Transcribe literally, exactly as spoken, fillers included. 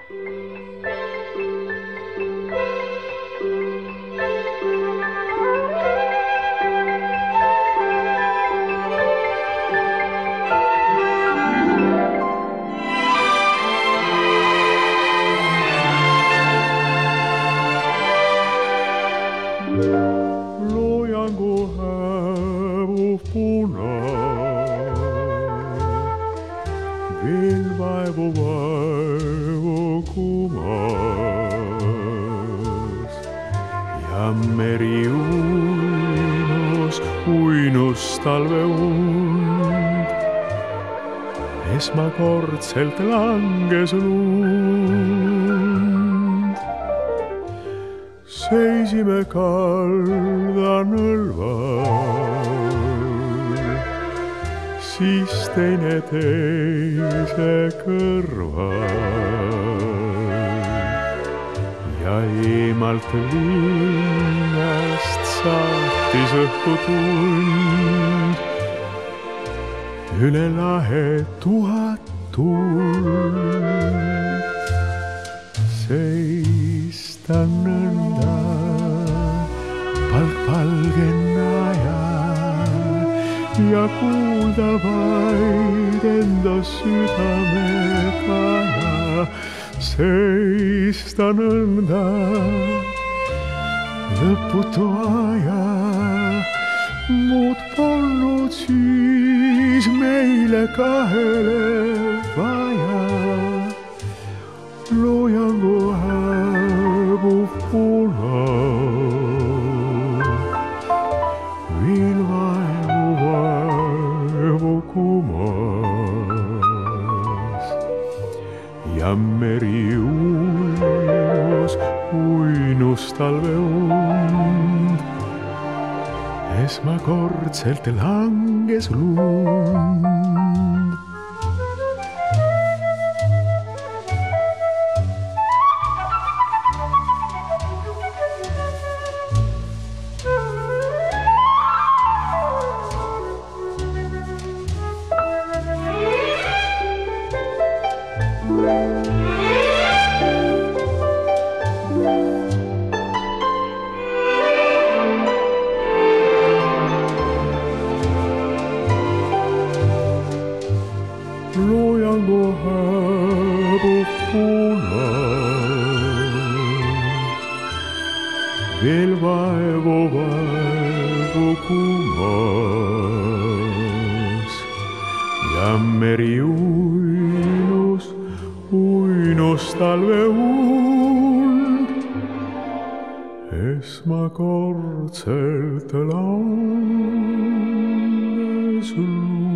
Loojangu hääbuv puna, veel vaevu vaevu kumas ja meri uinus, uinus talve und. Esmakordselt langes lund. Seisime kaldanõlval, siis teine teise kõrval ja eemalt linnast saatis õhtutund. Üle lahe tuhat tuld, seista nõnda palgpalgena ja, ja kuulda vaid enda südamega ja seista nõnda lõputu aja. Muud polnud siis meile kahele vaja. Loojangu hääbuv puna, veel vaevu vaevu kumas ja meri uinus, uinus talve und. Esmakordselt langes lund. Loojangu hääbuv puna, veel vaevu vaevu kumas ja meri uinus, uinus talve und. Esmakordselt langes lund.